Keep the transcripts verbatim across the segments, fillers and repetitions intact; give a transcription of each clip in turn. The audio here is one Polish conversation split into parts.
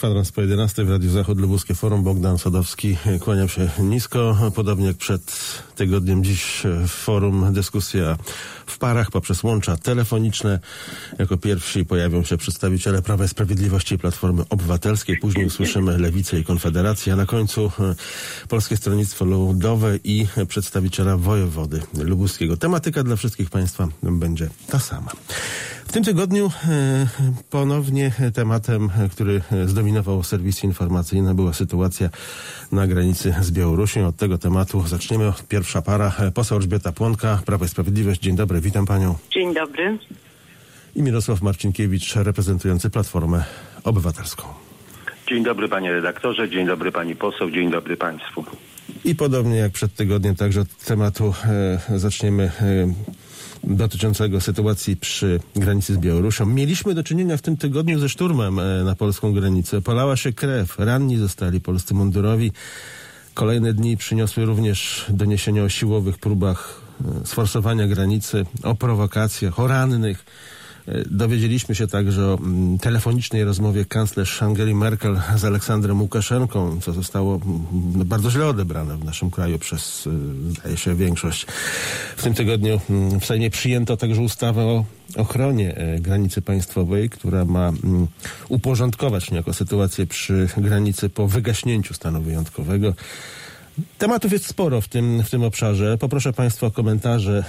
Kwadrans po jedenastej w Radiu Zachód, Lubuskie Forum. Bogdan Sadowski, kłaniam się nisko. Podobnie jak przed tygodniem, dziś w forum dyskusja w parach poprzez łącza telefoniczne. Jako pierwsi pojawią się przedstawiciele Prawa i Sprawiedliwości i Platformy Obywatelskiej. Później usłyszymy Lewicę i Konfederację, a na końcu Polskie Stronnictwo Ludowe i przedstawiciela wojewody lubuskiego. Tematyka dla wszystkich Państwa będzie ta sama. W tym tygodniu e, ponownie tematem, który zdominował serwisy informacyjne, była sytuacja na granicy z Białorusią. Od tego tematu zaczniemy. Pierwsza para, poseł Elżbieta Płonka, Prawo i Sprawiedliwość. Dzień dobry, witam panią. Dzień dobry. I Mirosław Marcinkiewicz, reprezentujący Platformę Obywatelską. Dzień dobry panie redaktorze, dzień dobry pani poseł, dzień dobry państwu. I podobnie jak przed tygodniem, także od tematu e, zaczniemy e, dotyczącego sytuacji przy granicy z Białorusią. Mieliśmy do czynienia w tym tygodniu ze szturmem e, na polską granicę. Polała się krew, ranni zostali polscy mundurowi. Kolejne dni przyniosły również doniesienia o siłowych próbach e, sforsowania granicy, o prowokacjach, o rannych. Dowiedzieliśmy się także o mm, telefonicznej rozmowie kanclerz Angeli Merkel z Aleksandrem Łukaszenką, co zostało mm, bardzo źle odebrane w naszym kraju przez, y, zdaje się, większość. W tym tygodniu mm, w Sejmie przyjęto także ustawę o ochronie e, granicy państwowej, która ma mm, uporządkować niejako sytuację przy granicy po wygaśnięciu stanu wyjątkowego. Tematów jest sporo w tym, w tym obszarze. Poproszę Państwa o komentarze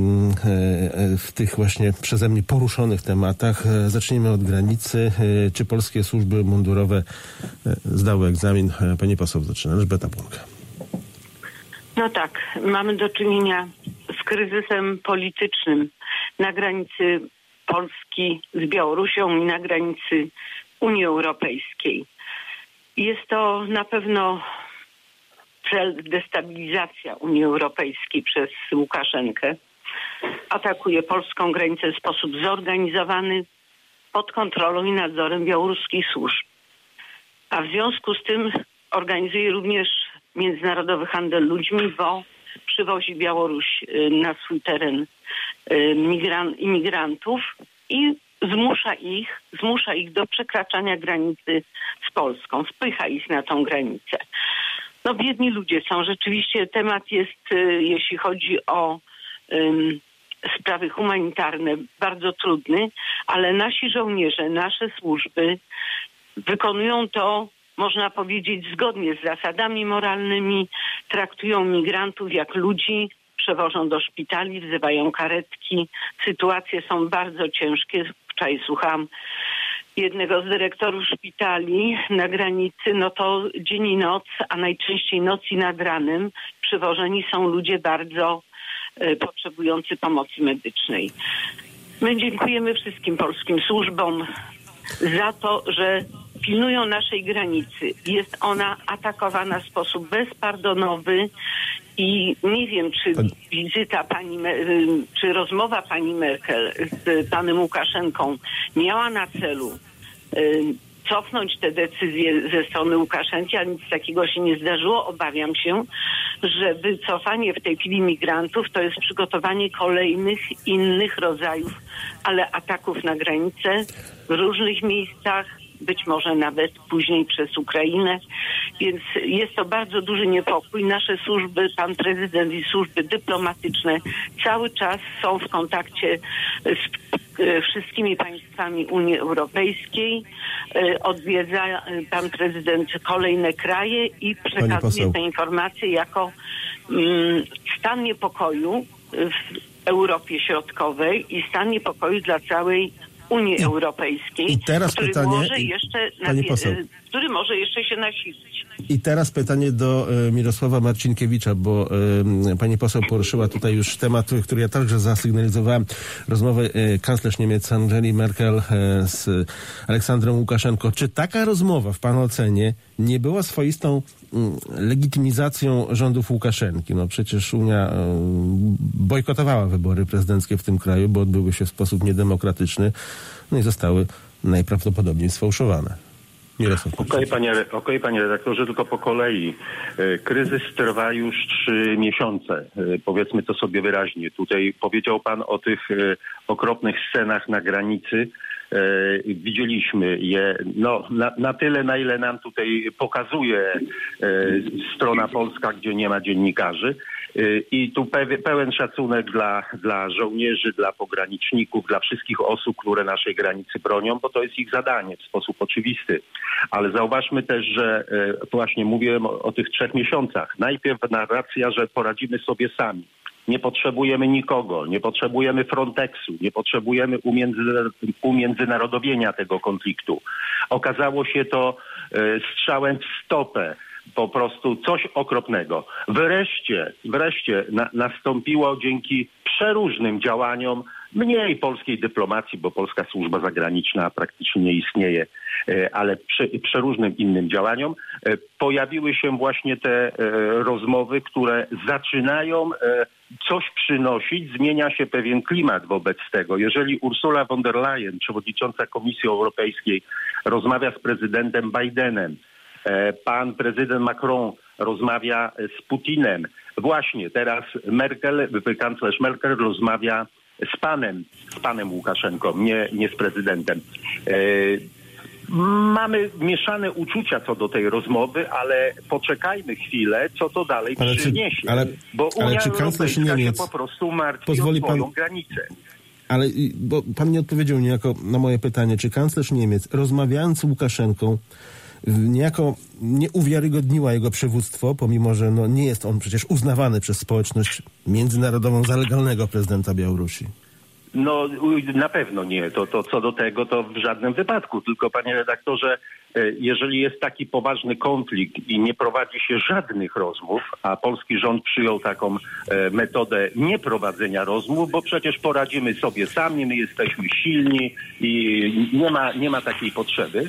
w tych właśnie przeze mnie poruszonych tematach. Zacznijmy od granicy. Czy polskie służby mundurowe zdały egzamin? Pani poseł zaczyna. Elżbieta Płonka. No tak, mamy do czynienia z kryzysem politycznym na granicy Polski z Białorusią i na granicy Unii Europejskiej. Jest to na pewno cel destabilizacja Unii Europejskiej przez Łukaszenkę. Atakuje polską granicę w sposób zorganizowany pod kontrolą i nadzorem białoruskich służb. A w związku z tym organizuje również międzynarodowy handel ludźmi, bo przywozi Białoruś na swój teren migran- imigrantów i zmusza ich, zmusza ich do przekraczania granicy z Polską, spycha ich na tą granicę. No biedni ludzie są. Rzeczywiście temat jest, jeśli chodzi o um, sprawy humanitarne, bardzo trudny, ale nasi żołnierze, nasze służby wykonują to, można powiedzieć, zgodnie z zasadami moralnymi, traktują migrantów jak ludzi, przewożą do szpitali, wzywają karetki. Sytuacje są bardzo ciężkie. Wczoraj słuchałam jednego z dyrektorów szpitali na granicy, no to dzień i noc, a najczęściej noc i nad ranem przywożeni są ludzie bardzo y, potrzebujący pomocy medycznej. My dziękujemy wszystkim polskim służbom za to, że pilnują naszej granicy. Jest ona atakowana w sposób bezpardonowy i nie wiem, czy wizyta pani, czy rozmowa pani Merkel z panem Łukaszenką miała na celu cofnąć te decyzje ze strony Łukaszenki, a nic takiego się nie zdarzyło. Obawiam się, że wycofanie w tej chwili migrantów to jest przygotowanie kolejnych, innych rodzajów, ale ataków na granicę w różnych miejscach, być może nawet później przez Ukrainę. Więc jest to bardzo duży niepokój. Nasze służby, pan prezydent i służby dyplomatyczne cały czas są w kontakcie z wszystkimi państwami Unii Europejskiej. Odwiedza pan prezydent kolejne kraje i przekazuje te informacje jako um, stan niepokoju w Europie Środkowej i stan niepokoju dla całej Unii Europejskiej, I teraz który, pytanie, może jeszcze pani nawie- poseł. który może jeszcze się nasilić. I teraz pytanie do e, Mirosława Marcinkiewicza, bo e, pani poseł poruszyła tutaj już temat, który ja także zasygnalizowałem. Rozmowę e, kanclerz Niemiec Angeli Merkel e, z Aleksandrem Łukaszenką. Czy taka rozmowa w pana ocenie nie była swoistą m, legitymizacją rządów Łukaszenki? No przecież Unia e, bojkotowała wybory prezydenckie w tym kraju, bo odbyły się w sposób niedemokratyczny, no i zostały najprawdopodobniej sfałszowane. Okej, okay, panie, okay, panie redaktorze, tylko po kolei. Kryzys trwa już trzy miesiące. Powiedzmy to sobie wyraźnie. Tutaj powiedział pan o tych okropnych scenach na granicy. Widzieliśmy je no, na, na tyle, na ile nam tutaj pokazuje strona polska, gdzie nie ma dziennikarzy. I tu pew, pełen szacunek dla, dla żołnierzy, dla pograniczników, dla wszystkich osób, które naszej granicy bronią, bo to jest ich zadanie w sposób oczywisty. Ale zauważmy też, że właśnie mówiłem o, o tych trzech miesiącach. Najpierw narracja, że poradzimy sobie sami. Nie potrzebujemy nikogo, nie potrzebujemy Fronteksu, nie potrzebujemy umiędzynarodowienia tego konfliktu. Okazało się to strzałem w stopę. Po prostu coś okropnego. Wreszcie, wreszcie na, nastąpiło dzięki przeróżnym działaniom, mniej polskiej dyplomacji, bo polska służba zagraniczna praktycznie nie istnieje, ale prze, przeróżnym innym działaniom pojawiły się właśnie te rozmowy, które zaczynają coś przynosić, zmienia się pewien klimat wobec tego. Jeżeli Ursula von der Leyen, przewodnicząca Komisji Europejskiej, rozmawia z prezydentem Bidenem, pan prezydent Macron rozmawia z Putinem. Właśnie teraz Merkel, kanclerz Merkel rozmawia z panem, z panem Łukaszenką, nie, nie z prezydentem. Mamy mieszane uczucia co do tej rozmowy, ale poczekajmy chwilę, co to dalej ale przyniesie. Czy, ale, bo Unia ale czy kanclerz Europejska Niemiec się po prostu martwi pozwoli o swoją pan... granicę. Ale bo pan nie odpowiedział niejako na moje pytanie, czy kanclerz Niemiec, rozmawiając z Łukaszenką, niejako nie uwiarygodniła jego przywództwo, pomimo że no, nie jest on przecież uznawany przez społeczność międzynarodową za legalnego prezydenta Białorusi? No na pewno nie. To, to co do tego to w żadnym wypadku. Tylko panie redaktorze, jeżeli jest taki poważny konflikt i nie prowadzi się żadnych rozmów, a polski rząd przyjął taką metodę nieprowadzenia rozmów, bo przecież poradzimy sobie sami, my jesteśmy silni i nie ma, nie ma takiej potrzeby,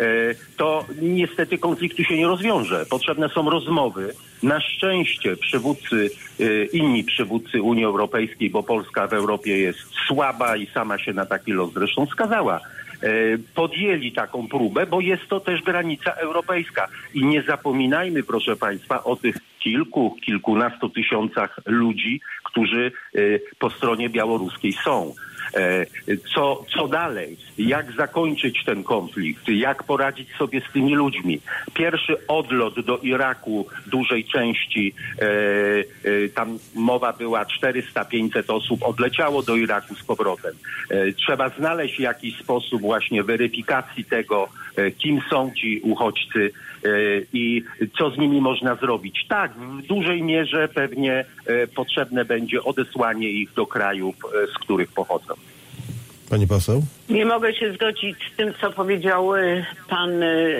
to niestety konfliktu się nie rozwiąże. Potrzebne są rozmowy. Na szczęście przywódcy, inni przywódcy Unii Europejskiej, bo Polska w Europie jest słaba i sama się na taki los zresztą skazała, podjęli taką próbę, bo jest to też granica europejska. I nie zapominajmy, proszę państwa, o tych kilku, kilkunastu tysiącach ludzi, którzy po stronie białoruskiej są. Co, co dalej? Jak zakończyć ten konflikt? Jak poradzić sobie z tymi ludźmi? Pierwszy odlot do Iraku dużej części, e, e, tam mowa była czterysta pięćset osób, odleciało do Iraku z powrotem. E, trzeba znaleźć jakiś sposób właśnie weryfikacji tego, e, kim są ci uchodźcy e, i co z nimi można zrobić. Tak, w dużej mierze pewnie e, potrzebne będzie odesłanie ich do krajów, e, z których pochodzą. Pani poseł? Nie mogę się zgodzić z tym, co powiedział pan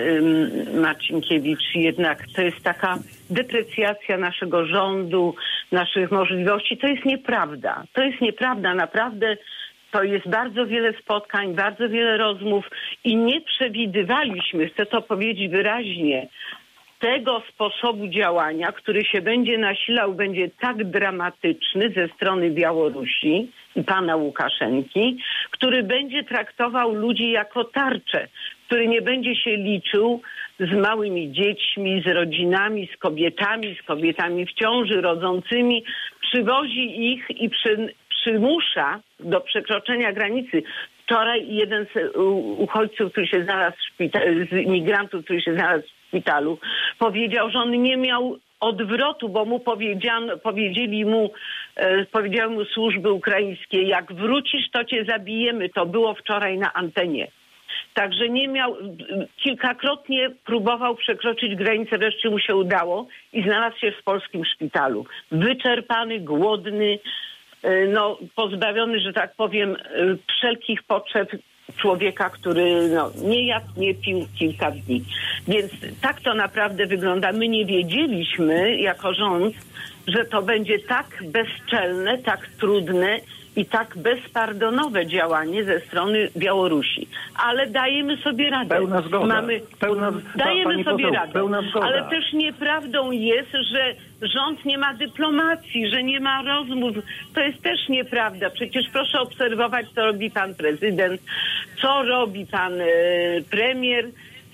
Marcinkiewicz. Jednak to jest taka deprecjacja naszego rządu, naszych możliwości. To jest nieprawda. To jest nieprawda. Naprawdę to jest bardzo wiele spotkań, bardzo wiele rozmów i nie przewidywaliśmy, chcę to powiedzieć wyraźnie, tego sposobu działania, który się będzie nasilał, będzie tak dramatyczny ze strony Białorusi i pana Łukaszenki, który będzie traktował ludzi jako tarczę, który nie będzie się liczył z małymi dziećmi, z rodzinami, z kobietami, z kobietami w ciąży, rodzącymi, przywozi ich i przy, przymusza do przekroczenia granicy. Wczoraj jeden z uchodźców, który się znalazł w szpitalu, z imigrantów, który się znalazł w szpitalu, powiedział, że on nie miał odwrotu, bo mu powiedziano, powiedzieli mu, e, powiedziały mu służby ukraińskie, jak wrócisz, to cię zabijemy. To było wczoraj na antenie. Także nie miał, kilkakrotnie próbował przekroczyć granicę, wreszcie mu się udało i znalazł się w polskim szpitalu. Wyczerpany, głodny, no, pozbawiony, że tak powiem, wszelkich potrzeb człowieka, który no, nie jadł, nie pił kilka dni. Więc tak to naprawdę wygląda. My nie wiedzieliśmy jako rząd, że to będzie tak bezczelne, tak trudne i tak bezpardonowe działanie ze strony Białorusi. Ale dajemy sobie radę. Pełna zgoda. Mamy, Pełna, dajemy sobie poseł, radę. pełna zgoda. Ale też nieprawdą jest, że rząd nie ma dyplomacji, że nie ma rozmów. To jest też nieprawda. Przecież proszę obserwować, co robi pan prezydent, co robi pan e, premier.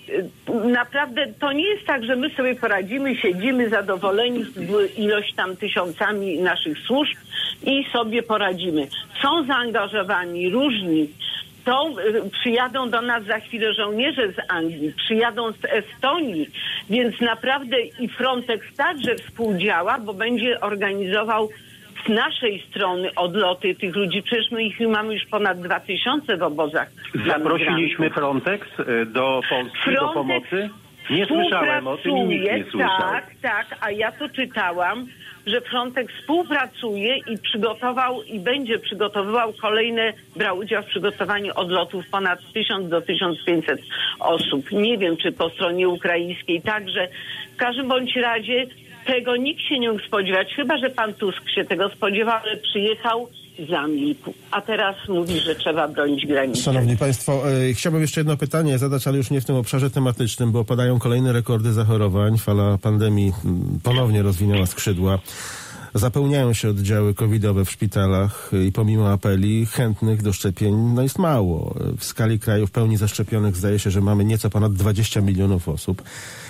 Naprawdę to nie jest tak, że my sobie poradzimy, siedzimy zadowoleni z ilość tam tysiącami naszych służb i sobie poradzimy. Są zaangażowani różni są, przyjadą do nas za chwilę żołnierze z Anglii, przyjadą z Estonii, więc naprawdę i Frontex także współdziała, bo będzie organizował z naszej strony odloty tych ludzi. Przecież my ich mamy już ponad dwa tysiące w obozach. Zaprosiliśmy Frontex do Polski, Frontex do pomocy? Nie słyszałem o tym i nikt nie słyszał. Tak, tak, a ja to czytałam, że Frontex współpracuje i przygotował i będzie przygotowywał kolejne, brał udział w przygotowaniu odlotów ponad tysiąc do tysiąc pięćset osób. Nie wiem, czy po stronie ukraińskiej także. W każdym bądź razie tego nikt się nie mógł spodziewać, chyba że pan Tusk się tego spodziewał, ale przyjechał, zamilkł. A teraz mówi, że trzeba bronić granicy. Szanowni Państwo, e, chciałbym jeszcze jedno pytanie zadać, ale już nie w tym obszarze tematycznym, bo padają kolejne rekordy zachorowań. Fala pandemii m, ponownie rozwinęła skrzydła. Zapełniają się oddziały covidowe w szpitalach i pomimo apeli chętnych do szczepień no jest mało. W skali kraju w pełni zaszczepionych zdaje się, że mamy nieco ponad dwadzieścia milionów osób.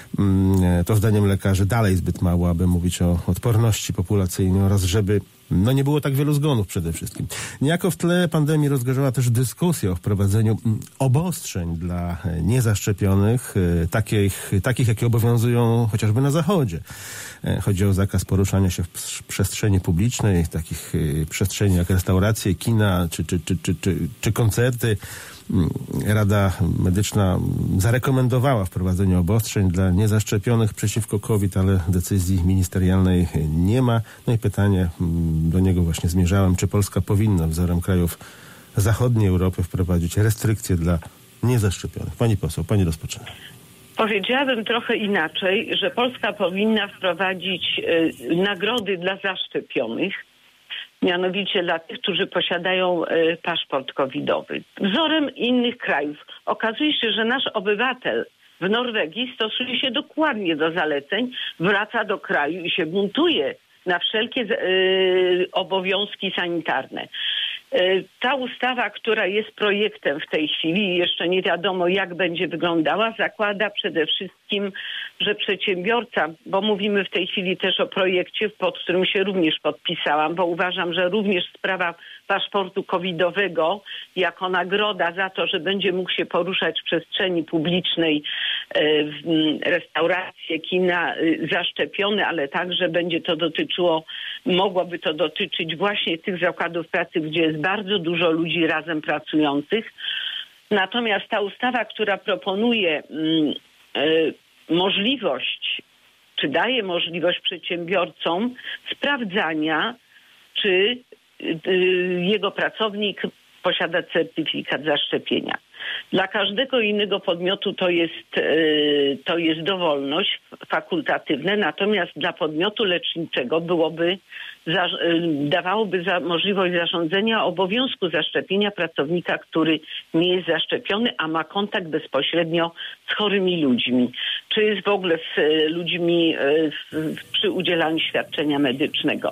To zdaniem lekarzy dalej zbyt mało, aby mówić o odporności populacyjnej oraz żeby no nie było tak wielu zgonów przede wszystkim. Niejako w tle pandemii rozgorzała też dyskusja o wprowadzeniu obostrzeń dla niezaszczepionych, takich, takich jakie obowiązują chociażby na Zachodzie. Chodzi o zakaz poruszania się w przestrzeni publicznej, takich przestrzeni jak restauracje, kina czy, czy, czy, czy, czy, czy koncerty. Rada Medyczna zarekomendowała wprowadzenie obostrzeń dla niezaszczepionych przeciwko COVID, ale decyzji ministerialnej nie ma. No i pytanie, do niego właśnie zmierzałem, czy Polska powinna wzorem krajów zachodniej Europy wprowadzić restrykcje dla niezaszczepionych? Pani poseł, pani rozpoczyna. Powiedziałabym trochę inaczej, że Polska powinna wprowadzić y, nagrody dla zaszczepionych, mianowicie dla tych, którzy posiadają y, paszport covidowy. Wzorem innych krajów. Okazuje się, że nasz obywatel w Norwegii stosuje się dokładnie do zaleceń, wraca do kraju i się buntuje na wszelkie y, obowiązki sanitarne. Ta ustawa, która jest projektem w tej chwili, jeszcze nie wiadomo jak będzie wyglądała, zakłada przede wszystkim, że przedsiębiorca, bo mówimy w tej chwili też o projekcie, pod którym się również podpisałam, bo uważam, że również sprawa paszportu covidowego jako nagroda za to, że będzie mógł się poruszać w przestrzeni publicznej, w restauracje, kina, zaszczepiony, ale także będzie to dotyczyło, mogłoby to dotyczyć właśnie tych zakładów pracy, gdzie jest bardzo dużo ludzi razem pracujących. Natomiast ta ustawa, która proponuje y, y, możliwość, czy daje możliwość przedsiębiorcom sprawdzania, czy y, y, jego pracownik posiada certyfikat zaszczepienia. Dla każdego innego podmiotu to jest, y, to jest dowolność fakultatywne, natomiast dla podmiotu leczniczego byłoby, za, y, dawałoby za możliwość zarządzenia obowiązku zaszczepienia pracownika, który nie jest zaszczepiony, a ma kontakt bezpośrednio z chorymi ludźmi. Czy jest w ogóle z y, ludźmi y, w, przy udzielaniu świadczenia medycznego.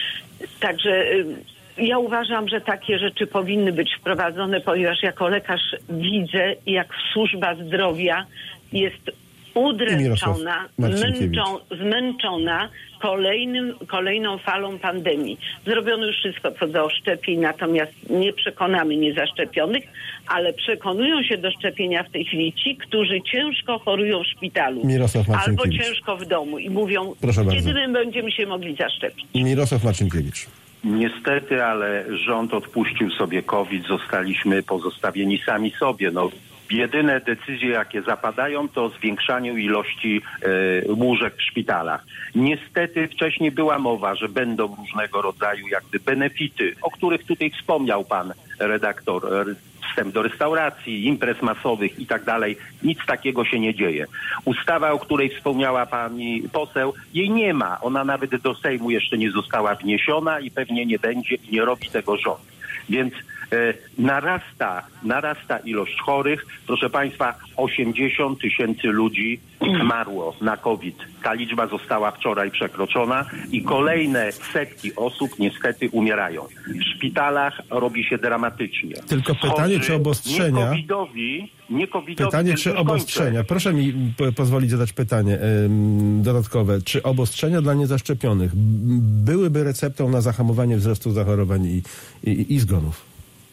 Także y, ja uważam, że takie rzeczy powinny być wprowadzone, ponieważ jako lekarz widzę, jak służba zdrowia jest udręczona, zmęczą, zmęczona kolejnym, kolejną falą pandemii. Zrobiono już wszystko co do szczepień, natomiast nie przekonamy niezaszczepionych, ale przekonują się do szczepienia w tej chwili ci, którzy ciężko chorują w szpitalu albo ciężko w domu i mówią, proszę kiedy bardzo. my będziemy się mogli zaszczepić. Mirosław Marcinkiewicz. Niestety, ale rząd odpuścił sobie COVID, zostaliśmy pozostawieni sami sobie. No, jedyne decyzje, jakie zapadają, to zwiększanie ilości e, łóżek w szpitalach. Niestety wcześniej była mowa, że będą różnego rodzaju jakby benefity, o których tutaj wspomniał pan redaktor, wstęp do restauracji, imprez masowych i tak dalej. Nic takiego się nie dzieje. Ustawa, o której wspomniała pani poseł, jej nie ma. Ona nawet do Sejmu jeszcze nie została wniesiona i pewnie nie będzie i nie robi tego rząd. Więc e, narasta, narasta ilość chorych. Proszę państwa, osiemdziesiąt tysięcy ludzi zmarło na COVID. Ta liczba została wczoraj przekroczona i kolejne setki osób niestety umierają. W szpitalach robi się dramatycznie. Tylko pytanie, czy obostrzenia... Nie covidowi, nie covidowi, pytanie, czy obostrzenia... Proszę mi p- pozwolić zadać pytanie ym, dodatkowe. Czy obostrzenia dla niezaszczepionych byłyby receptą na zahamowanie wzrostu zachorowań i, i, i zgonów?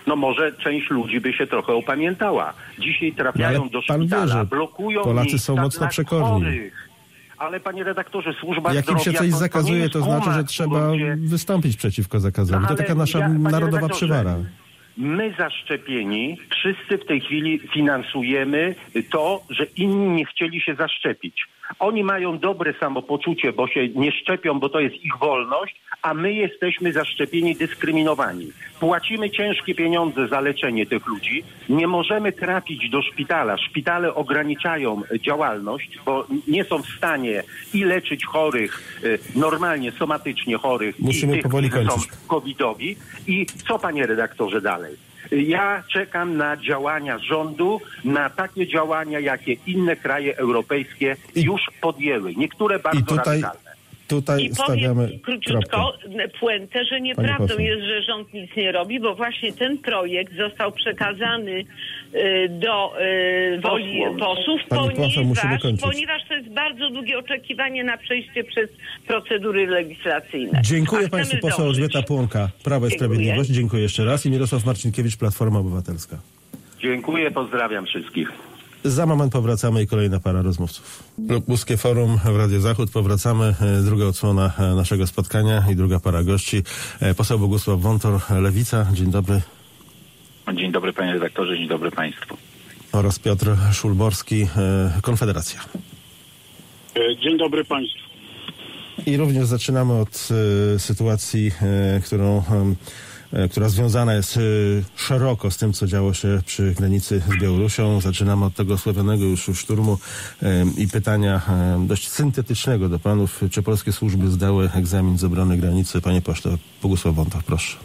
no może część ludzi by się trochę opamiętała. Dzisiaj trafiają ale do pan szpitala, wie, że blokują Polacy są mocno dla przekorni. chorych. Ale panie redaktorze, służba Jak im zdrowia... się coś to, zakazuje, to, to nie znaczy, jest że guma, trzeba którą się... wystąpić przeciwko zakazowi. No, to ale taka nasza ja, panie narodowa redaktorze, przywara. My zaszczepieni wszyscy w tej chwili finansujemy to, że inni nie chcieli się zaszczepić. Oni mają dobre samopoczucie, bo się nie szczepią, bo to jest ich wolność, a my jesteśmy zaszczepieni, dyskryminowani. Płacimy ciężkie pieniądze za leczenie tych ludzi. Nie możemy trafić do szpitala. Szpitale ograniczają działalność, bo nie są w stanie i leczyć chorych, normalnie, somatycznie chorych, Musimy i tych, powoli którzy kończyć. są covidowi. I co, panie redaktorze, dalej? Ja czekam na działania rządu, na takie działania, jakie inne kraje europejskie I, już podjęły. Niektóre bardzo i tutaj, radykalne. tutaj I stawiamy powiem króciutko puentę, że nieprawdą jest, że rząd nic nie robi, bo właśnie ten projekt został przekazany y, do y, woli Posłom. posłów, Pani poseł, musimy ponieważ, kończyć. ponieważ to jest bardzo długie oczekiwanie na przejście przez procedury legislacyjne. Dziękuję A państwu. chcemy Poseł zdążyć. Elżbieta Płonka, Prawo i Dziękuję. Sprawiedliwość. Dziękuję jeszcze raz. I Mirosław Marcinkiewicz, Platforma Obywatelska. Dziękuję, pozdrawiam wszystkich. Za moment powracamy i kolejna para rozmówców. Lubuskie Forum w Radio Zachód. Powracamy. E, Druga odsłona e, naszego spotkania i druga para gości. E, Poseł Bogusław Wątor, Lewica. Dzień dobry. Dzień dobry panie redaktorze, dzień dobry państwu. Oraz Piotr Szulborski, e, Konfederacja. Dzień dobry państwu. I również zaczynamy od e, sytuacji, e, którą, e, która związana jest e, szeroko z tym, co działo się przy granicy z Białorusią. Zaczynamy od tego sławionego już szturmu e, i pytania e, dość syntetycznego do panów. Czy polskie służby zdały egzamin z obrony granicy? Panie pośle, Bogusław Wątor, proszę.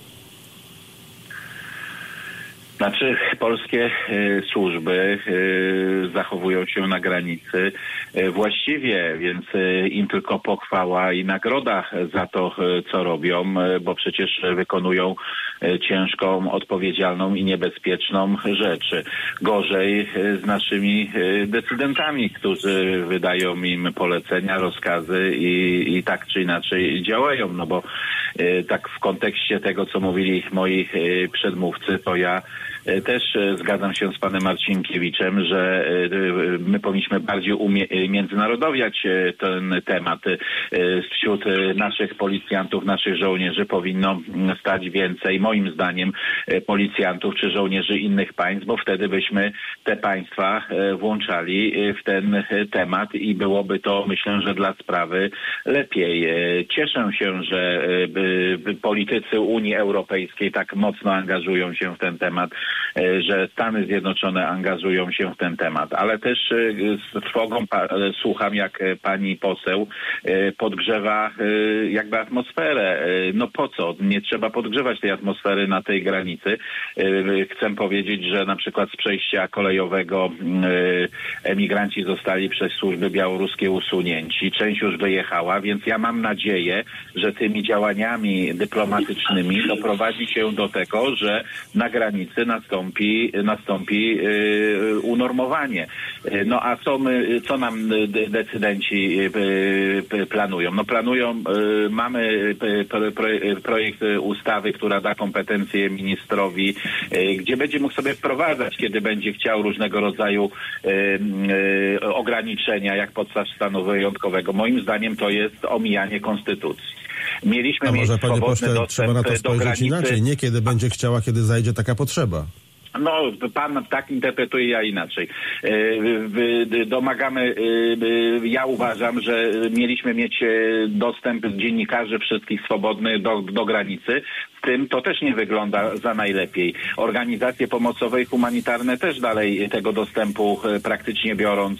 Znaczy, polskie y, służby y, zachowują się na granicy y, właściwie, więc y, im tylko pochwała i nagroda za to, y, co robią, y, bo przecież wykonują y, ciężką, odpowiedzialną i niebezpieczną rzecz. Gorzej y, z naszymi y, decydentami, którzy wydają im polecenia, rozkazy i, i tak czy inaczej działają, no bo y, tak w kontekście tego, co mówili moi y, przedmówcy, to ja też zgadzam się z panem Marcinkiewiczem, że my powinniśmy bardziej umiędzynarodowiać ten temat. Wśród naszych policjantów, naszych żołnierzy powinno stać więcej, moim zdaniem, policjantów czy żołnierzy innych państw, bo wtedy byśmy te państwa włączali w ten temat i byłoby to, myślę, że dla sprawy lepiej. Cieszę się, że politycy Unii Europejskiej tak mocno angażują się w ten temat, że Stany Zjednoczone angażują się w ten temat, ale też z trwogą słucham, jak pani poseł podgrzewa jakby atmosferę. No po co? Nie trzeba podgrzewać tej atmosfery na tej granicy. Chcę powiedzieć, że na przykład z przejścia kolejowego emigranci zostali przez służby białoruskie usunięci. Część już wyjechała, więc ja mam nadzieję, że tymi działaniami dyplomatycznymi doprowadzi się do tego, że na granicy nastąpi, nastąpi yy, unormowanie. Yy, no a co, my, co nam decydenci yy, planują? No planują, yy, mamy pro, pro, projekt ustawy, która da kompetencje ministrowi, yy, gdzie będzie mógł sobie wprowadzać, kiedy będzie chciał różnego rodzaju yy, yy, ograniczenia, jak podstaw stanu wyjątkowego. Moim zdaniem to jest omijanie konstytucji. Mieliśmy A może, panie pośle, trzeba na to spojrzeć inaczej. Nie kiedy będzie chciała, kiedy zajdzie taka potrzeba. No, pan tak interpretuje, ja inaczej. Domagamy, ja uważam, że mieliśmy mieć dostęp dziennikarzy wszystkich swobodnych do, do granicy. W tym to też nie wygląda za najlepiej. Organizacje pomocowe i humanitarne też dalej tego dostępu praktycznie biorąc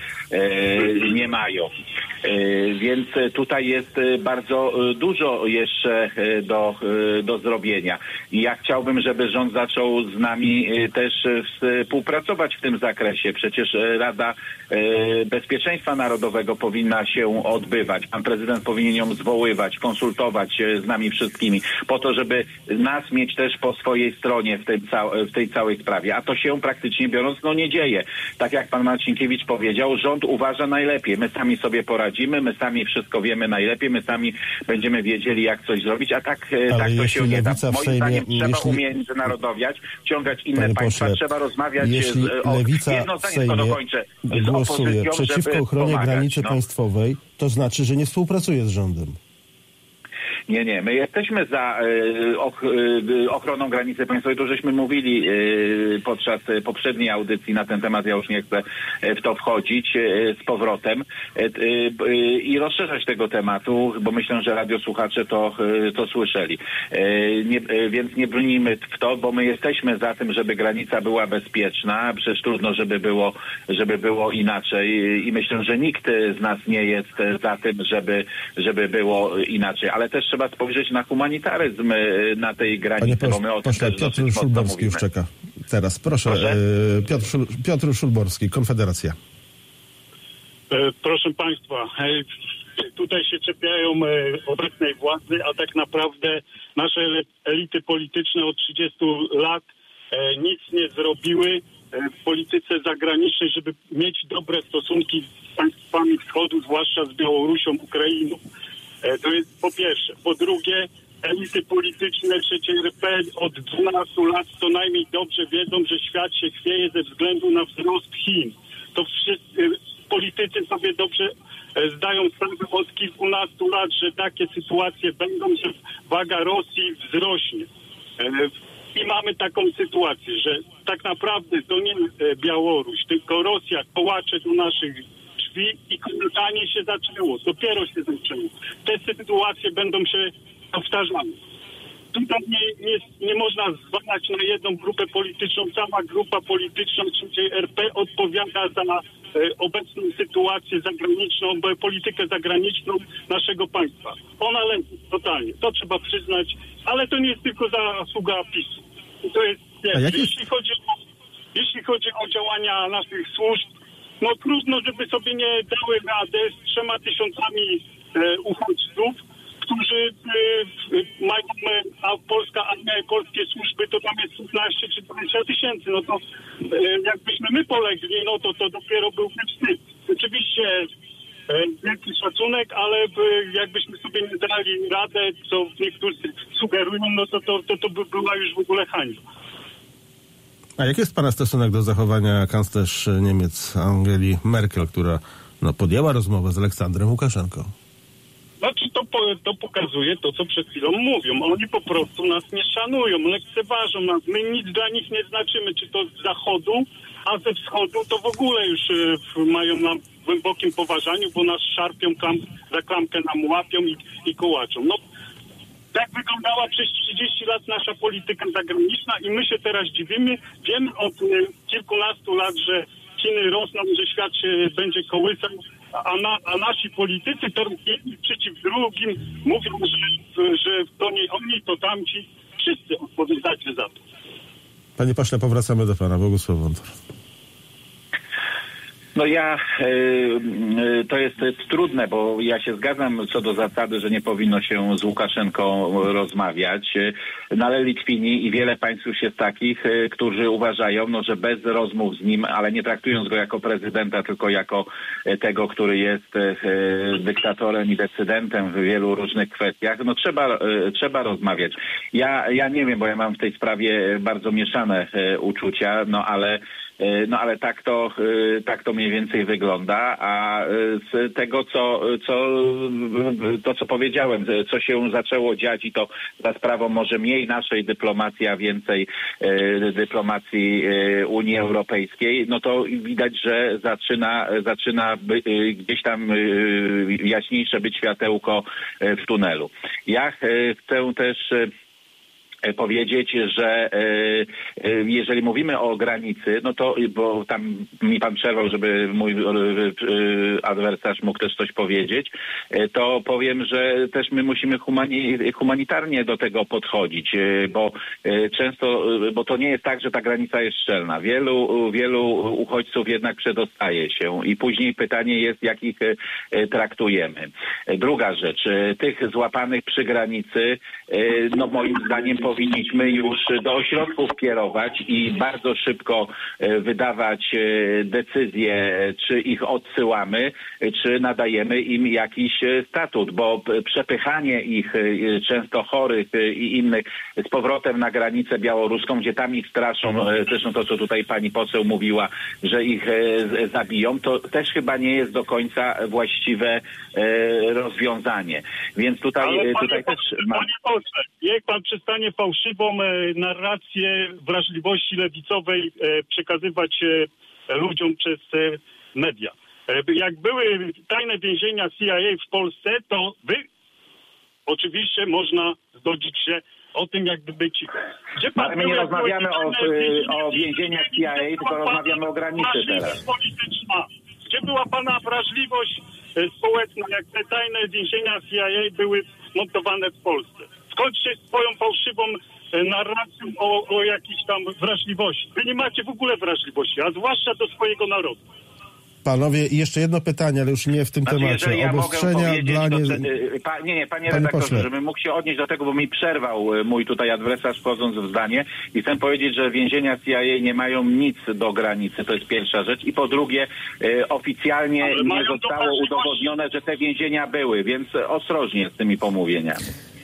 nie mają. Więc tutaj jest bardzo dużo jeszcze do, do zrobienia. I ja chciałbym, żeby rząd zaczął z nami też współpracować w tym zakresie. Przecież Rada Bezpieczeństwa Narodowego powinna się odbywać. Pan prezydent powinien ją zwoływać, konsultować z nami wszystkimi, po to, żeby żeby nas mieć też po swojej stronie w tej, w tej całej sprawie. A to się praktycznie biorąc no nie dzieje. Tak jak pan Marcinkiewicz powiedział, rząd uważa najlepiej. My sami sobie poradzimy, my sami wszystko wiemy najlepiej, my sami będziemy wiedzieli, jak coś zrobić, a tak, tak to się nie da. Moim Sejmie, zdaniem trzeba jeśli, umiędzynarodowiać, wciągać inne państwa, pośle, trzeba rozmawiać jeśli z, o, Lewica jedno w zdanie, Sejmie dokończę, z głosuje przeciwko ochronie pomagać, granicy no. państwowej, to znaczy, że nie współpracuje z rządem. Nie, nie. My jesteśmy za y, och, y, ochroną granicy państwowej. To żeśmy mówili y, podczas poprzedniej audycji na ten temat. Ja już nie chcę w to wchodzić y, z powrotem y, y, i rozszerzać tego tematu, bo myślę, że radiosłuchacze to, y, to słyszeli. Y, nie, y, więc nie brnijmy w to, bo my jesteśmy za tym, żeby granica była bezpieczna. Przecież trudno, żeby było, żeby było inaczej i myślę, że nikt z nas nie jest za tym, żeby, żeby było inaczej. Ale też trzeba spojrzeć na humanitaryzm na tej granicy, Panie bo my o tym pośle, też Piotr dosyć Szulborski mocno już czeka. Teraz proszę, Proszę? e, Piotr, Szul, Piotr Szulborski, Konfederacja. E, proszę państwa, e, tutaj się czepiają e, obecnej władzy, a tak naprawdę nasze elity polityczne od trzydziestu lat e, nic nie zrobiły w polityce zagranicznej, żeby mieć dobre stosunki z państwami wschodu, zwłaszcza z Białorusią, Ukrainą. To jest po pierwsze. Po drugie, elity polityczne trzeciej R P od dwunastu lat co najmniej dobrze wiedzą, że świat się chwieje ze względu na wzrost Chin. To wszyscy politycy sobie dobrze zdają sprawę od kilkunastu lat, że takie sytuacje będą, że waga Rosji wzrośnie. I mamy taką sytuację, że tak naprawdę to nie Białoruś, tylko Rosja kołacze do naszych drzwi i kołatanie się zaczęło. Dopiero się zaczęło. Te sytuacje będą się powtarzały. Tutaj nie, nie, nie można zwalać na jedną grupę polityczną. Cała grupa polityczna trzeciej R P odpowiada za e, obecną sytuację zagraniczną, politykę zagraniczną naszego państwa. Ona leży totalnie. To trzeba przyznać, ale to nie jest tylko zasługa PiSu. To jest, nie, jest... jeśli chodzi o, jeśli chodzi o działania naszych służb, no trudno, żeby sobie nie dały radę z trzema tysiącami e, uchodźców, którzy e, mają, a polska armia i polskie służby to tam jest piętnaście czy dwadzieścia tysięcy. No to e, jakbyśmy my polegli, no to to dopiero byłby wstyd. Oczywiście e, wielki szacunek, ale e, jakbyśmy sobie nie dali radę, co niektórzy sugerują, no to to, to, to by była już w ogóle hańba. A jaki jest pana stosunek do zachowania kanclerz Niemiec Angeli Merkel, która no, podjęła rozmowę z Aleksandrem Łukaszenką? Znaczy to, to pokazuje to, co przed chwilą mówią. Oni po prostu nas nie szanują, lekceważą nas. My nic dla nich nie znaczymy, czy to z zachodu, a ze wschodu to w ogóle już y, mają nam w głębokim poważaniu, bo nas szarpią, klam, za klamkę nam łapią i, i kołaczą. No, tak wyglądała przez trzydzieści lat nasza polityka zagraniczna i my się teraz dziwimy. Wiemy od y, kilkunastu lat, że Chiny rosną, że świat się będzie kołysał, a, na, a nasi politycy to jedni przeciw drugim mówią, że, że to nie oni, to tamci. Wszyscy odpowiadacie za to. Panie pośle, powracamy do pana. Bogusław Wątor. No ja, y, to jest, to jest trudne, bo ja się zgadzam co do zasady, że nie powinno się z Łukaszenką rozmawiać, no ale Litwini i wiele państw już jest takich, y, którzy uważają, no, że bez rozmów z nim, ale nie traktując go jako prezydenta, tylko jako tego, który jest y, dyktatorem i decydentem w wielu różnych kwestiach, no trzeba, y, trzeba rozmawiać. Ja, ja nie wiem, bo ja mam w tej sprawie bardzo mieszane y, uczucia, no ale No ale tak to, tak to mniej więcej wygląda, a z tego, co, co, to, co powiedziałem, co się zaczęło dziać i to za sprawą może mniej naszej dyplomacji, a więcej dyplomacji Unii Europejskiej, no to widać, że zaczyna, zaczyna by, gdzieś tam jaśniejsze być światełko w tunelu. Ja chcę też powiedzieć, że jeżeli mówimy o granicy, no to, bo tam mi pan przerwał, żeby mój adwersarz mógł też coś powiedzieć, to powiem, że też my musimy humani- humanitarnie do tego podchodzić, bo często, bo to nie jest tak, że ta granica jest szczelna. Wielu, wielu uchodźców jednak przedostaje się i później pytanie jest, jak ich traktujemy. Druga rzecz, tych złapanych przy granicy, no moim zdaniem powinniśmy już do ośrodków kierować i bardzo szybko wydawać decyzje, czy ich odsyłamy, czy nadajemy im jakiś statut, bo przepychanie ich, często chorych i innych, z powrotem na granicę białoruską, gdzie tam ich straszą, zresztą to, co tutaj pani poseł mówiła, że ich zabiją, to też chyba nie jest do końca właściwe rozwiązanie. Więc tutaj, Ale tutaj panie, też... Ma... Panie pośle, niech pan przestanie fałszywą e, narrację wrażliwości lewicowej e, przekazywać e, ludziom przez e, media. E, jak były tajne więzienia C I A w Polsce, to wy oczywiście można zgodzić się o tym, jakby być cicho. Gdzie pan Ale my był, nie jak rozmawiamy były o, tajne o więzieniach C I A, tylko rozmawiamy o granicy teraz. Polityczna. Gdzie była pana wrażliwość e, społeczna, jak te tajne więzienia C I A były montowane w Polsce? Skończcie swoją fałszywą e, narracją o, o jakiejś tam wrażliwości. Wy nie macie w ogóle wrażliwości, a zwłaszcza do swojego narodu. Panowie, i jeszcze jedno pytanie, ale już nie w tym Znaczy, temacie. ja Obostrzenia dla nie... to, pa, nie, nie, panie, panie redaktorze, pośle. żebym mógł się odnieść do tego, bo mi przerwał mój tutaj adwersarz wchodząc w zdanie i chcę powiedzieć, że więzienia C I A nie mają nic do granicy, to jest pierwsza rzecz. I po drugie, e, oficjalnie Ale nie mają zostało udowodnione, że te więzienia były, więc ostrożnie z tymi pomówieniami.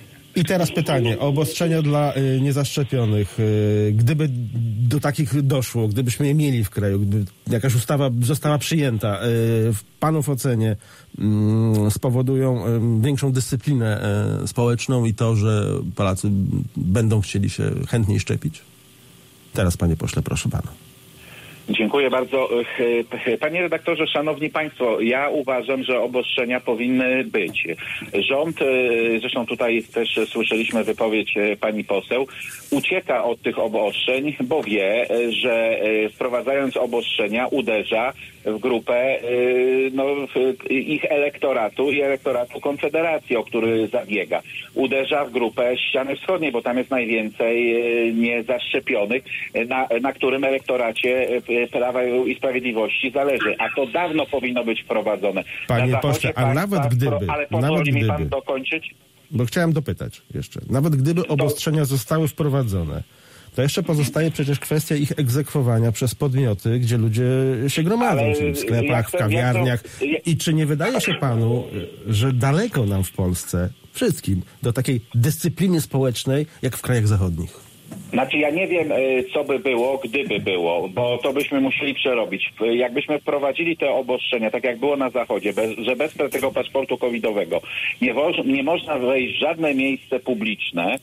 I teraz pytanie, obostrzenia dla y, niezaszczepionych. Y, gdyby do takich doszło, gdybyśmy je mieli w kraju, gdyby jakaś ustawa została przyjęta, y, w panów ocenie y, spowodują y, większą dyscyplinę y, społeczną i to, że Polacy będą chcieli się chętniej szczepić? Teraz, panie pośle, proszę pana. Dziękuję bardzo. Panie redaktorze, szanowni państwo, ja uważam, że obostrzenia powinny być. Rząd, zresztą tutaj też słyszeliśmy wypowiedź pani poseł, ucieka od tych obostrzeń, bo wie, że wprowadzając obostrzenia uderza w grupę no, ich elektoratu i elektoratu Konfederacji, o który zabiega. Uderza w grupę ściany wschodniej, bo tam jest najwięcej niezaszczepionych, na, na którym elektoracie Prawa i Sprawiedliwości zależy. A to dawno powinno być wprowadzone. Panie na pośle, a nawet gdyby... Ale nawet pozwoli mi gdyby, pan dokończyć? Bo chciałem dopytać jeszcze. Nawet gdyby obostrzenia zostały wprowadzone, to jeszcze pozostaje przecież kwestia ich egzekwowania przez podmioty, gdzie ludzie się gromadzą, Ale czyli w sklepach, chcę, w kawiarniach. Ja to, ja... I czy nie wydaje się panu, że daleko nam w Polsce, wszystkim, do takiej dyscypliny społecznej, jak w krajach zachodnich? Znaczy ja nie wiem, co by było, gdyby było, bo to byśmy musieli przerobić. Jakbyśmy wprowadzili te obostrzenia, tak jak było na Zachodzie, bez, że bez tego paszportu covidowego nie, wo, nie można wejść w żadne miejsce publiczne,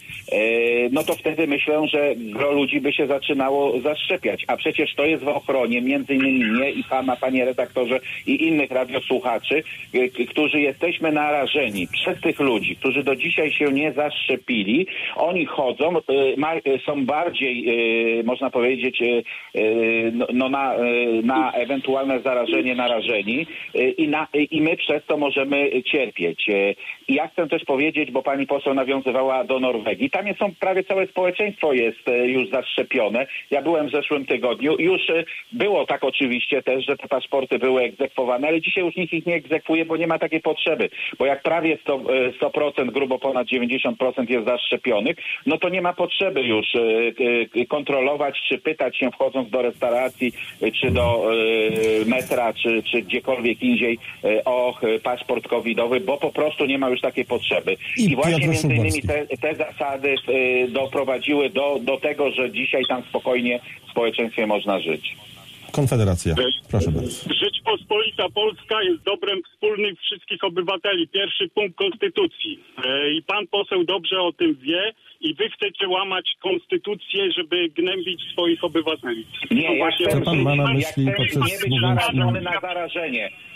no to wtedy myślę, że gro ludzi by się zaczynało zaszczepiać. A przecież to jest w ochronie między innymi mnie i pana, panie redaktorze, i innych radiosłuchaczy, którzy jesteśmy narażeni przez tych ludzi, którzy do dzisiaj się nie zaszczepili. Oni chodzą, ma, są bardziej, e, można powiedzieć, e, no, no na, e, na ewentualne zarażenie narażeni e, i, na, e, i my przez to możemy cierpieć. E, I ja chcę też powiedzieć, bo pani poseł nawiązywała do Norwegii. Tam jest, są prawie całe społeczeństwo jest e, już zaszczepione. Ja byłem w zeszłym tygodniu. Już e, było tak oczywiście też, że te paszporty były egzekwowane, ale dzisiaj już nikt ich nie egzekwuje, bo nie ma takiej potrzeby. Bo jak prawie sto procent, grubo ponad dziewięćdziesiąt procent jest zaszczepionych, no to nie ma potrzeby już kontrolować, czy pytać się wchodząc do restauracji, czy do metra, czy, czy gdziekolwiek indziej o paszport covidowy, bo po prostu nie ma już takiej potrzeby. I, I właśnie między innymi te, te zasady doprowadziły do, do tego, że dzisiaj tam spokojnie w społeczeństwie można żyć. Konfederacja. Proszę bardzo. Rzeczpospolita Polska jest dobrem wspólnym wszystkich obywateli. Pierwszy punkt Konstytucji. I pan poseł dobrze o tym wie i wy chcecie łamać Konstytucję, żeby gnębić swoich obywateli. Nie, ja chcę, Co pan ma na myśli ja chcę poprzez nie być mówiąc... narażony na zarażenie.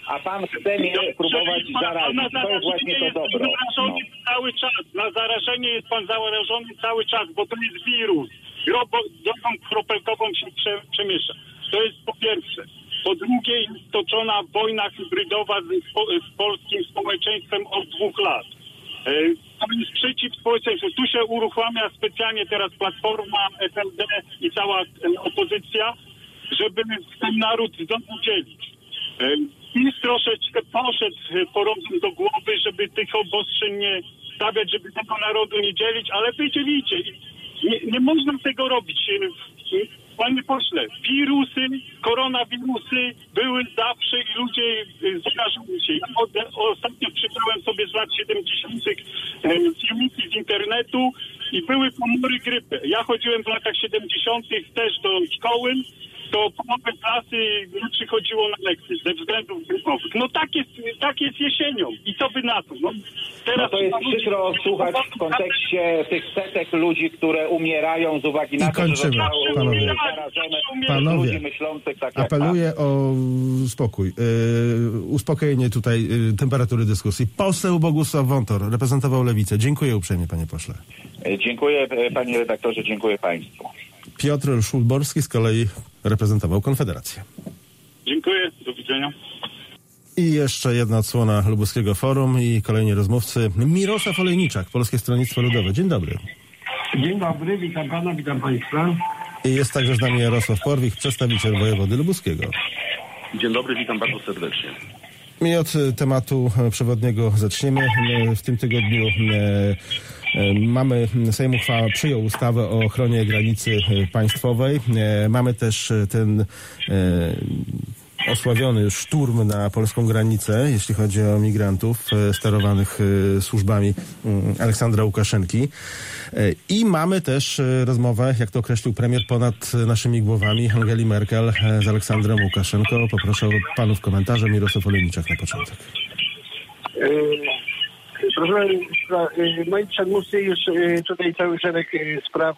a pan chce mnie próbować zarazić. To jest właśnie to dobro. No. Cały czas, na zarażenie jest pan zarażony cały czas, bo to jest wirus. Drogą kropelkową się prze, przemieszcza. To jest po pierwsze. Po drugie jest toczona wojna hybrydowa z, z polskim społeczeństwem od dwóch lat. To jest sprzeciw społeczeństwa. Tu się uruchamia specjalnie teraz Platforma, F N D i cała opozycja, żeby ten naród znowu dzielić. PiS troszeczkę poszedł po rozum do głowy, żeby tych obostrzeń nie stawiać, żeby tego narodu nie dzielić, ale wy dzielicie. Nie, nie można tego robić. Panie pośle, wirusy, koronawirusy były zawsze i ludzie zarażali się. Ja od, ostatnio czytałem sobie z lat siedemdziesiątych filmiki z internetu i były pomury grypy. Ja chodziłem w latach siedemdziesiątych też do szkoły, to połowę klasy nie przychodziło na lekcje ze względów grypowych. No tak jest, tak jest jesienią. I co by na to? No, teraz no to jest przykro słuchać w kontekście tych setek ludzi, które umierają z uwagi na I to, że kończymy, zostały panowie. zarażone Panowie, ludzi myślących tak jak apeluję o spokój, yy, uspokojenie tutaj yy, temperatury dyskusji. Poseł Bogusław Wątor reprezentował Lewicę. Dziękuję uprzejmie, panie pośle. Dziękuję, panie redaktorze, dziękuję państwu. Piotr Szulborski z kolei reprezentował Konfederację. Dziękuję, do widzenia. I jeszcze jedna odsłona Lubuskiego Forum i kolejni rozmówcy. Mirosław Olejniczak, Polskie Stronnictwo Ludowe. Dzień dobry. Dzień dobry, witam pana, witam państwa. I jest także z nami Jarosław Porwich, przedstawiciel wojewody lubuskiego. Dzień dobry, witam bardzo serdecznie. I od tematu przewodniego zaczniemy. W tym tygodniu mamy, Sejm uchwała, przyjął ustawę o ochronie granicy państwowej. Mamy też ten osławiony już szturm na polską granicę, jeśli chodzi o migrantów sterowanych służbami Aleksandra Łukaszenki. I mamy też rozmowę, jak to określił premier, ponad naszymi głowami Angeli Merkel z Aleksandrem Łukaszenką. Poproszę panów komentarze. Mirosław Olejniczak na początek. Proszę Państwa, moi przedmówcy już tutaj cały szereg spraw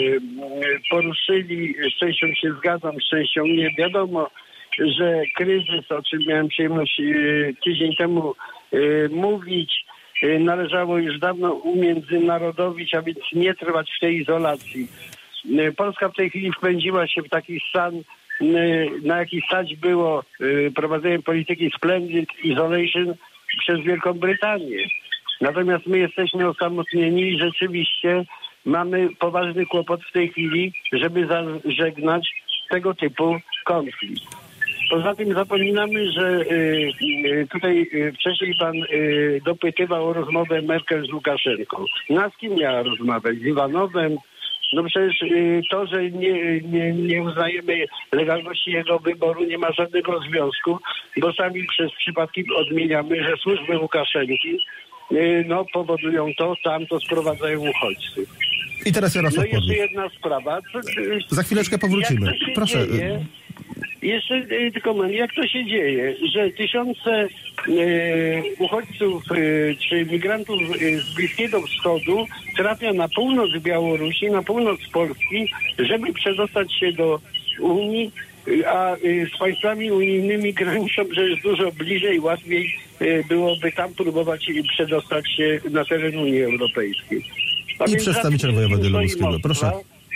poruszyli. Z częścią się zgadzam, z częścią nie. Wiadomo, że kryzys, o czym miałem przyjemność tydzień temu mówić, należało już dawno umiędzynarodowić, a więc nie trwać w tej izolacji. Polska w tej chwili wpędziła się w taki stan, na jaki stać było prowadzenie polityki splendid isolation przez Wielką Brytanię. Natomiast my jesteśmy osamotnieni i rzeczywiście mamy poważny kłopot w tej chwili, żeby zażegnać tego typu konflikt. Poza tym zapominamy, że y, tutaj y, wcześniej pan y, dopytywał o rozmowę Merkel z Łukaszenką. Na z kim miała rozmawiać? Z Iwanowem? No przecież y, to, że nie, nie, nie uznajemy legalności jego wyboru, nie ma żadnego związku, bo sami przez przypadki odmieniamy, że służby Łukaszenki y, no, powodują to, tamto, sprowadzają uchodźców. I teraz Jarosław No jeszcze jedna sprawa. Co, Za chwileczkę powrócimy. Proszę. Dzieje? Jeszcze y, tylko jak to się dzieje, że tysiące y, uchodźców y, czy migrantów y, z Bliskiego Wschodu trafia na północ Białorusi, na północ Polski, żeby przedostać się do Unii, y, a y, z państwami unijnymi graniczą przecież dużo bliżej, łatwiej y, byłoby tam próbować y, przedostać się na teren Unii Europejskiej. A I przedstawiciel wojewody lubuskiego. Proszę.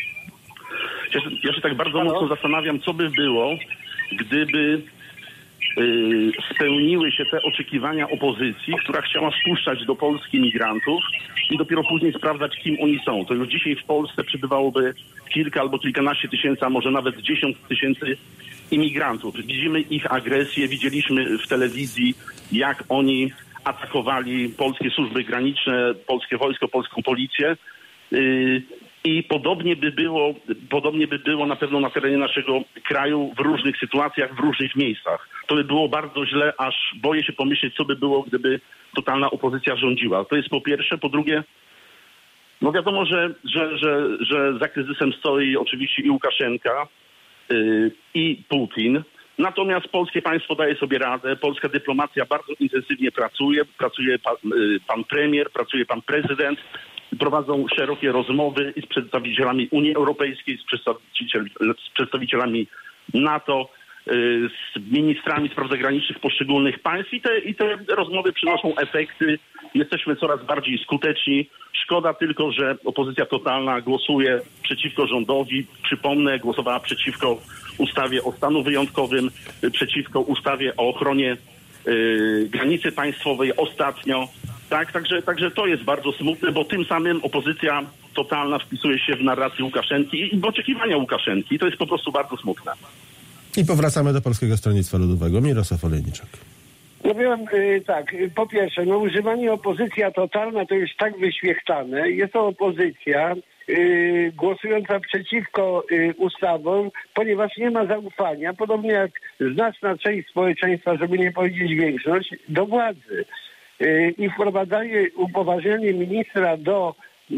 Ja się, ja się tak bardzo Halo? mocno zastanawiam, co by było, gdyby yy, spełniły się te oczekiwania opozycji, która chciała wpuszczać do Polski migrantów i dopiero później sprawdzać, kim oni są. To już dzisiaj w Polsce przybywałoby kilka albo kilkanaście tysięcy, a może nawet dziesiąt tysięcy imigrantów. Widzimy ich agresję, widzieliśmy w telewizji, jak oni atakowali polskie służby graniczne, polskie wojsko, polską policję. Yy, I podobnie by było, podobnie by było na pewno na terenie naszego kraju w różnych sytuacjach, w różnych miejscach. To by było bardzo źle, aż boję się pomyśleć, co by było, gdyby totalna opozycja rządziła. To jest po pierwsze. Po drugie, no wiadomo, że, że, że, że za kryzysem stoi oczywiście i Łukaszenka, yy, i Putin. Natomiast polskie państwo daje sobie radę. Polska dyplomacja bardzo intensywnie pracuje. Pracuje pan, yy, pan premier, pracuje pan prezydent. Prowadzą szerokie rozmowy i z przedstawicielami Unii Europejskiej, z, przedstawiciel, z przedstawicielami NATO. z ministrami spraw zagranicznych poszczególnych państw i te, i te rozmowy przynoszą efekty. Jesteśmy coraz bardziej skuteczni. Szkoda tylko, że opozycja totalna głosuje przeciwko rządowi. Przypomnę, głosowała przeciwko ustawie o stanu wyjątkowym, przeciwko ustawie o ochronie y, granicy państwowej ostatnio. Tak, także, także to jest bardzo smutne, bo tym samym opozycja totalna wpisuje się w narrację Łukaszenki i w oczekiwania Łukaszenki. I to jest po prostu bardzo smutne. I powracamy do Polskiego Stronnictwa Ludowego. Mirosław Olejniczak. No wiem, y, tak, po pierwsze, no używanie opozycja totalna to jest tak wyświechtane. Jest to opozycja y, głosująca przeciwko y, ustawom, ponieważ nie ma zaufania, podobnie jak znaczna część społeczeństwa, żeby nie powiedzieć większość, do władzy. Y, I wprowadzanie, upoważnienie ministra do y,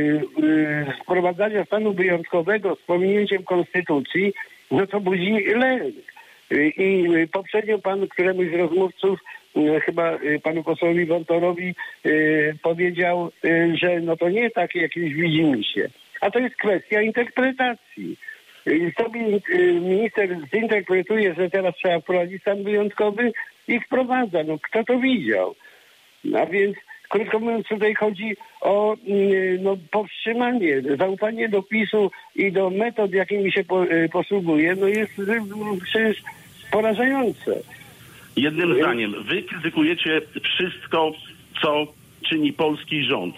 y, wprowadzania stanu wyjątkowego z pominięciem konstytucji, no to budzi lęk. I poprzednio pan, któremuś z rozmówców, chyba panu posłowi Wątorowi, powiedział, że no to nie takie jakieś widzimisię. A to jest kwestia interpretacji. Sobie minister zinterpretuje, że teraz trzeba wprowadzić stan wyjątkowy i wprowadza. No kto to widział? A więc krótko mówiąc, tutaj chodzi o no, powstrzymanie, zaufanie do PiSu i do metod, jakimi się po, posługuje, no jest przecież porażające. Jednym zdaniem, wy krytykujecie wszystko, co czyni polski rząd.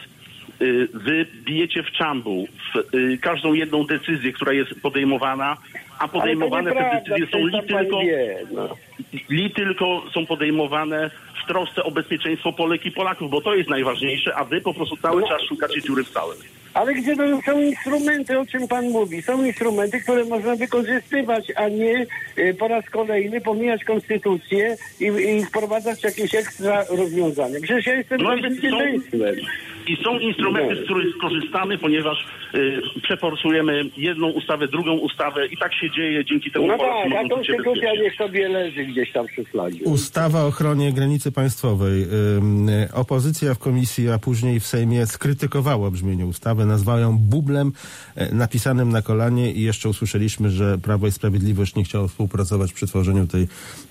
Wy bijecie w czambuł w każdą jedną decyzję, która jest podejmowana, a podejmowane te decyzje są li tylko, no. li tylko są podejmowane w trosce o bezpieczeństwo Polek i Polaków, bo to jest najważniejsze, a wy po prostu cały no. czas szukacie dziury w całym. Ale gdzie to są instrumenty, o czym pan mówi? Są instrumenty, które można wykorzystywać, a nie y, po raz kolejny pomijać konstytucję i, i wprowadzać jakieś ekstra rozwiązania. Przecież ja jestem no za bezpieczeństwem. I są instrumenty, z których skorzystamy, ponieważ y, przeforsujemy jedną ustawę, drugą ustawę i tak się dzieje, dzięki temu no Polacy tak, mogą a konstytucja niech sobie leży gdzieś tam w szufladzie. Ustawa o ochronie granicy państwowej. Y, opozycja w komisji, a później w Sejmie skrytykowała brzmienie ustawy, nazwała ją bublem y, napisanym na kolanie i jeszcze usłyszeliśmy, że Prawo i Sprawiedliwość nie chciało współpracować przy tworzeniu tej y,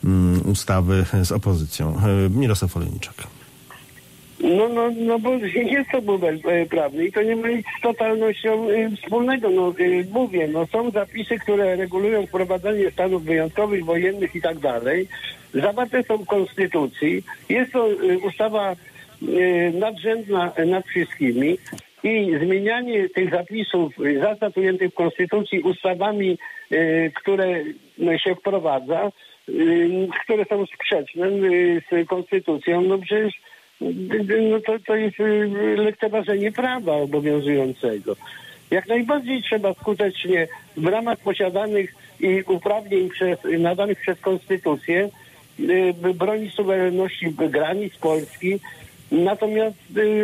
ustawy z opozycją. Y, Mirosław Olejniczak. No, no, no bo jest to bubel e, prawny i to nie ma nic z totalnością e, wspólnego. No, e, mówię, no są zapisy, które regulują wprowadzanie stanów wyjątkowych, wojennych i tak dalej. Zawarte są w Konstytucji. Jest to e, ustawa e, nadrzędna nad wszystkimi i zmienianie tych zapisów, zasad ujętych w Konstytucji ustawami, e, które no, się wprowadza, e, które są sprzeczne e, z Konstytucją, no przecież no to, to jest lekceważenie prawa obowiązującego. Jak najbardziej trzeba skutecznie w ramach posiadanych i uprawnień przez, nadanych przez Konstytucję y, bronić suwerenności granic Polski. Natomiast y,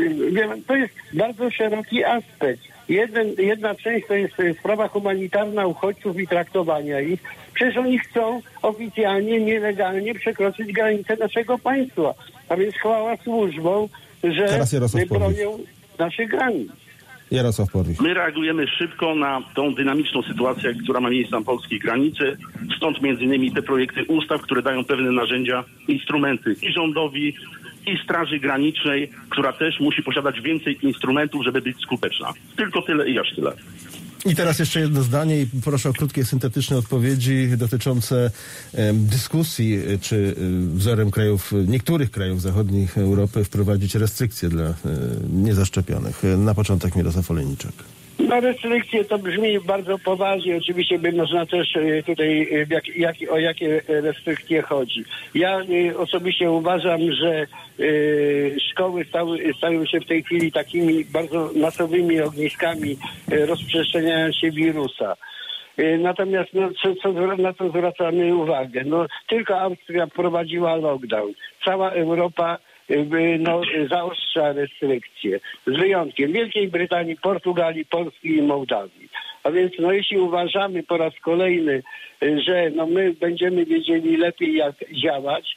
to jest bardzo szeroki aspekt. Jeden, jedna część to jest sprawa humanitarna uchodźców i traktowania ich. Przecież oni chcą oficjalnie, nielegalnie przekroczyć granicę naszego państwa. A więc chwała służbom, że bronią naszych granic. Jarosław Porwich. My reagujemy szybko na tą dynamiczną sytuację, która ma miejsce na polskiej granicy. Stąd między innymi te projekty ustaw, które dają pewne narzędzia, instrumenty i rządowi, i Straży Granicznej, która też musi posiadać więcej instrumentów, żeby być skuteczna. Tylko tyle i aż tyle. I teraz jeszcze jedno zdanie i proszę o krótkie, syntetyczne odpowiedzi dotyczące e, dyskusji, czy e, wzorem krajów, niektórych krajów zachodnich Europy wprowadzić restrykcje dla e, niezaszczepionych. Na początek Mirosław Olejniczak. No restrykcje to brzmi bardzo poważnie. Oczywiście by można też tutaj, jak, jak, o jakie restrykcje chodzi. Ja y, osobiście uważam, że y, szkoły stały, stają się w tej chwili takimi bardzo masowymi ogniskami y, rozprzestrzeniania się wirusa. Y, natomiast no, co, co, na co zwracamy uwagę? No, tylko Austria wprowadziła lockdown. Cała Europa no, zaostrza restrykcje. Z wyjątkiem Wielkiej Brytanii, Portugalii, Polski i Mołdawii. A więc no, jeśli uważamy po raz kolejny, że no, my będziemy wiedzieli lepiej jak działać,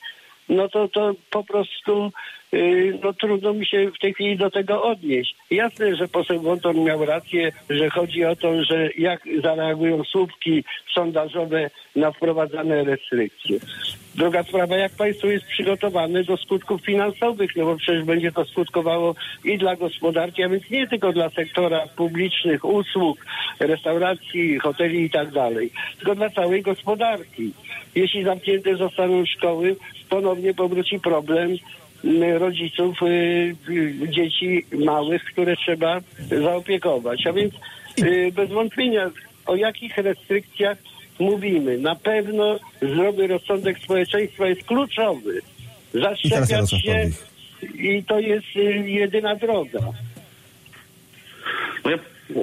no to, to po prostu yy, no, trudno mi się w tej chwili do tego odnieść. Jasne, że poseł Wątor miał rację, że chodzi o to, że jak zareagują słupki sondażowe na wprowadzane restrykcje. Druga sprawa, jak państwo jest przygotowane do skutków finansowych, no bo przecież będzie to skutkowało i dla gospodarki, a więc nie tylko dla sektora publicznych, usług, restauracji, hoteli i tak dalej, tylko dla całej gospodarki. Jeśli zamknięte zostaną szkoły, ponownie powróci problem rodziców y, y, dzieci małych, które trzeba zaopiekować. A więc y, bez wątpienia o jakich restrykcjach mówimy. Na pewno zdrowy rozsądek społeczeństwa jest kluczowy. Zaszczepiać się i to jest y, jedyna droga. No ja...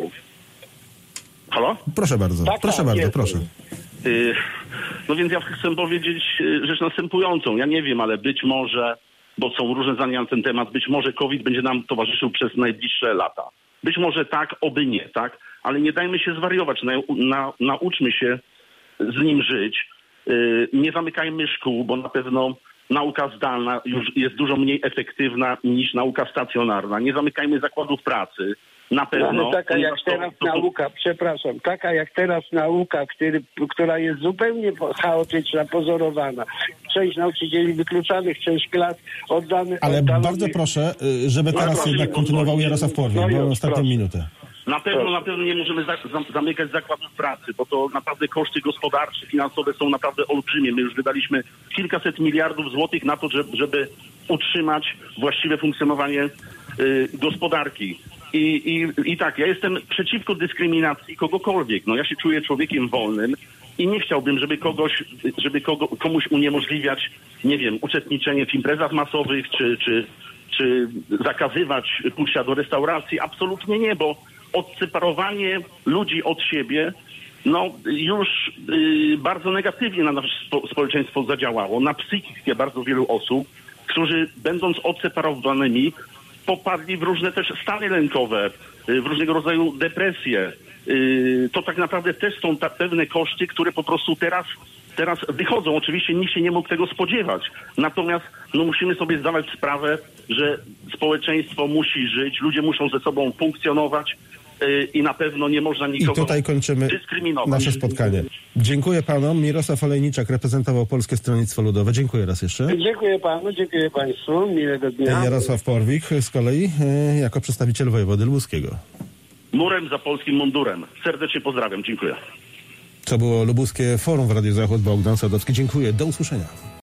Halo? Proszę bardzo, Tak, proszę tak, bardzo, jest. proszę. Yy, no więc ja chcę powiedzieć yy, rzecz następującą. Ja nie wiem, ale być może, bo są różne zdania na ten temat, być może COVID będzie nam towarzyszył przez najbliższe lata. Być może tak, oby nie, tak? Ale nie dajmy się zwariować. Na, na, nauczmy się z nim żyć. Yy, nie zamykajmy szkół, bo na pewno nauka zdalna już jest dużo mniej efektywna niż nauka stacjonarna. Nie zamykajmy zakładów pracy. Na pewno. No, taka jak to, teraz to, to, nauka, przepraszam, taka jak teraz nauka, który, która jest zupełnie chaotyczna, pozorowana. Część nauczycieli wykluczanych, część klas oddanych. Ale oddalonych. bardzo proszę, y, żeby teraz proszę, jednak kontynuował Jarosław Porwik, no bo już, ostatnią proszę. minutę. Na pewno, na pewno nie możemy za, za, zamykać zakładów pracy, bo to naprawdę koszty gospodarcze, finansowe są naprawdę olbrzymie. My już wydaliśmy kilkaset miliardów złotych na to, żeby, żeby utrzymać właściwe funkcjonowanie y, gospodarki. I, i, I tak, ja jestem przeciwko dyskryminacji kogokolwiek. No ja się czuję człowiekiem wolnym i nie chciałbym, żeby kogoś, żeby kogo, komuś uniemożliwiać, nie wiem, uczestniczenie w imprezach masowych, czy, czy, czy zakazywać pójścia do restauracji. Absolutnie nie, bo odseparowanie ludzi od siebie no już y, bardzo negatywnie na nasze spo, społeczeństwo zadziałało, na psychikę bardzo wielu osób, którzy będąc odseparowanymi popadli w różne też stany lękowe, w różnego rodzaju depresje. To tak naprawdę też są ta pewne koszty, które po prostu teraz, teraz wychodzą. Oczywiście nikt się nie mógł tego spodziewać. Natomiast no, musimy sobie zdawać sprawę, że społeczeństwo musi żyć, ludzie muszą ze sobą funkcjonować i na pewno nie można nikogo I tutaj kończymy dyskryminować. nasze spotkanie. Dziękuję panom. Mirosław Olejniczak reprezentował Polskie Stronnictwo Ludowe. Dziękuję raz jeszcze. Dziękuję panu, dziękuję państwu. Miłego dnia. Jarosław Porwik z kolei e, jako przedstawiciel wojewody lubuskiego. Murem za polskim mundurem. Serdecznie pozdrawiam. Dziękuję. To było Lubuskie Forum w Radiu Zachód. Bogdan Sadowski. Dziękuję. Do usłyszenia.